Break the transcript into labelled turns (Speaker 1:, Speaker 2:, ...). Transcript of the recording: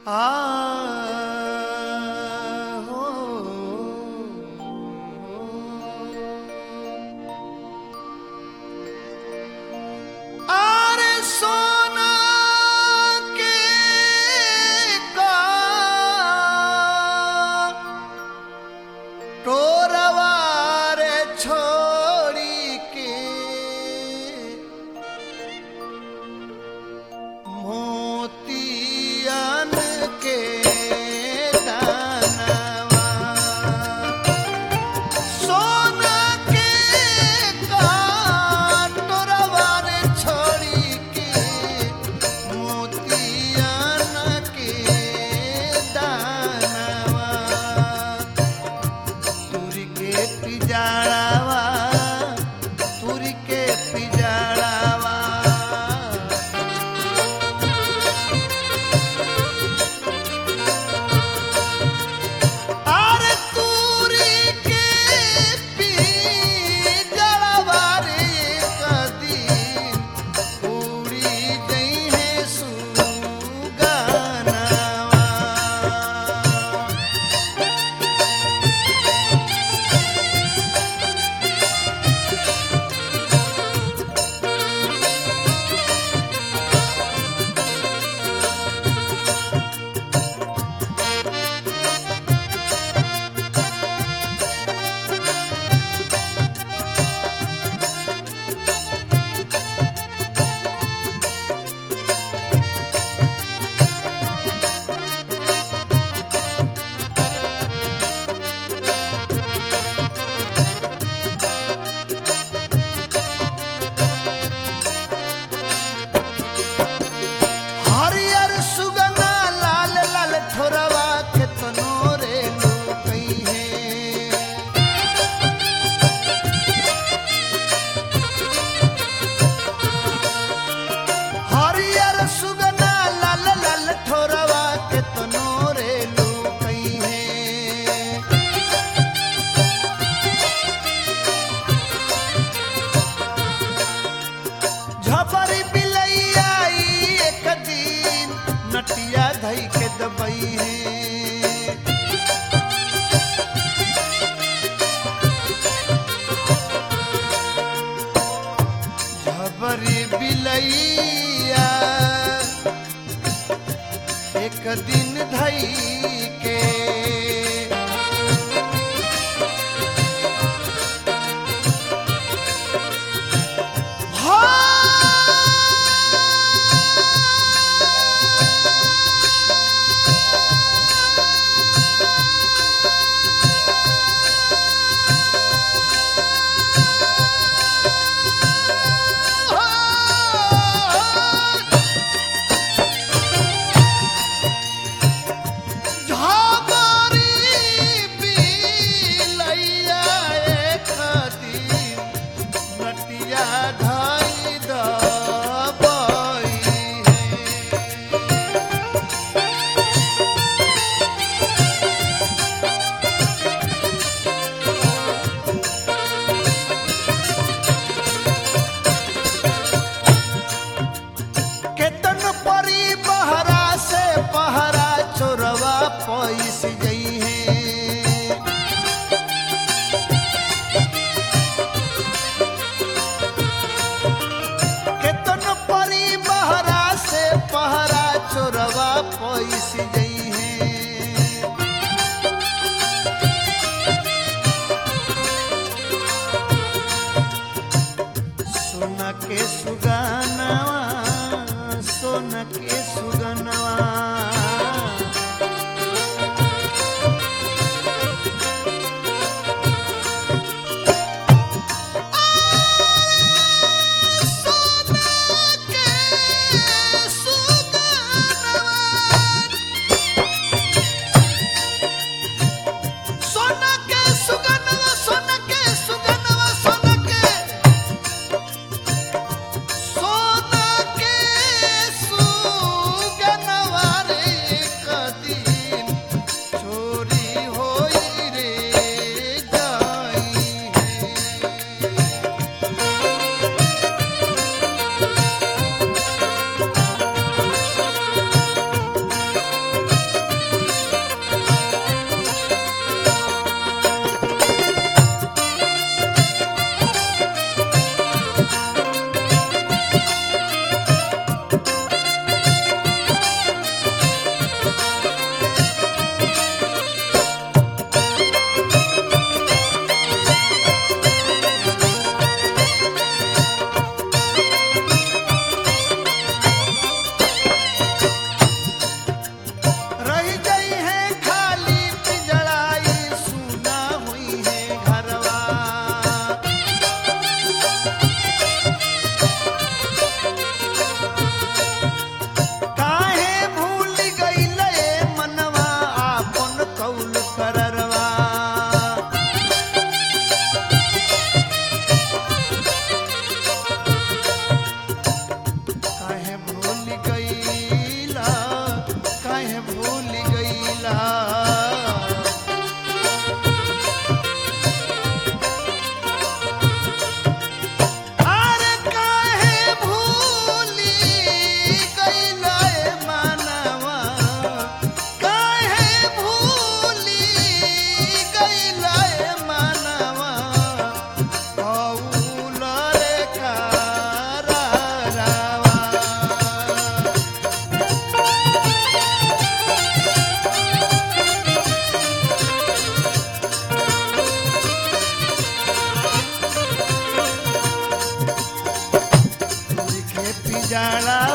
Speaker 1: आ हो आरे सोना के का टोरवा रे छोड़ी के मोतियन के दानवा सोना के कान टोरवा रे छोड़ी के मोतियन के दानवा तुरी के पिजाड़ावा तुरी के पिजाड़ावा आरे तुरी के पिजाड़ावा रे कदीम उड़ी जइहे सुगानावा हरियर सुगना लाल लाल ठोरवा के तनोरे लुकई है हरियर सुगना लाल लाल ठोरवा के तनोरे लुकई है झपरी बिलैया आई एक दिन नटिया धई के दबई है झपरी बिलैया एक दिन धई के केतन परी बहरा से पहरा चोरवा पैस गई है केतन परी बहरा से पहरा चोरवा पैस गई है सोना के सुगानवा सोना के सुगनवा सोना जाड़ा